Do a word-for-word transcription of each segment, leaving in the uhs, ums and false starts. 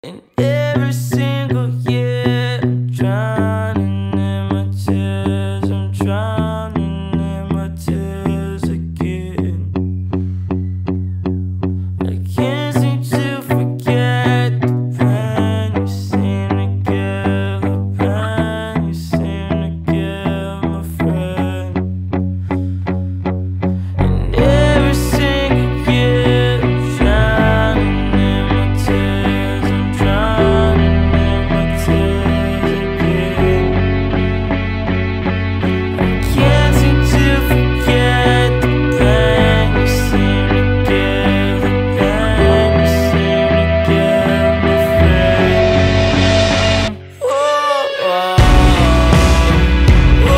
And every single year I'm drowning in my tears, I'm drowning in my tears again. I can't seem to forget the pain you seem to give, the pain you seem to give, my friend. And every single year I'm drowning in my tears, I'm drowning in my tears again. I can't seem to forget the pain you seem to give, the pain you seem to give, my friend. Oh, oh, oh,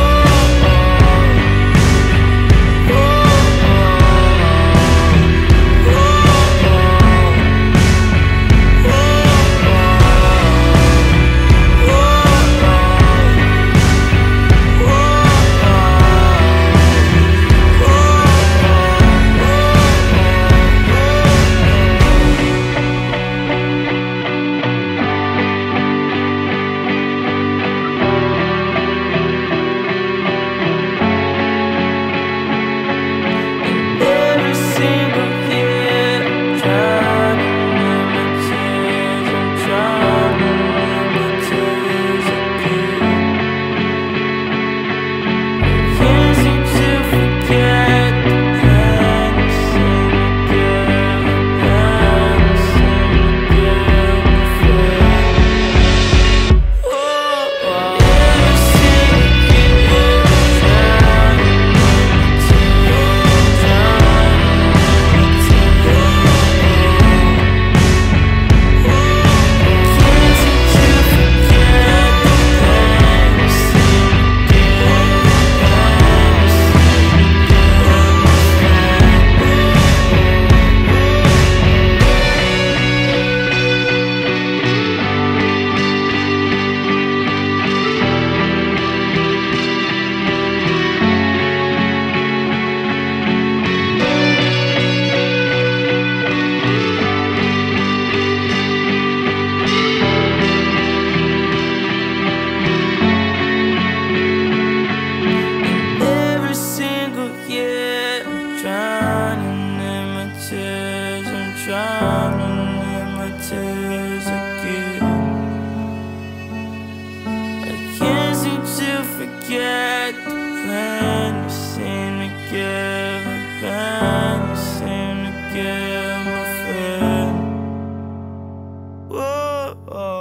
every single year I'm drowning in my tears, I'm drowning in my tears again. Can't seem to forget the pain you seem to give, the pain you seem to give, my friend. Oh, oh. Every single year I'm drowning in my tears, drowning in my tears again. Can't seem to forget the pain you seem to give, the pain you seem to give, my Every single year I'm drowning in my tears, I'm drowning in my tears again. I can't seem to forget the pain you seem to give, the pain you seem to give, my friend. Whoa.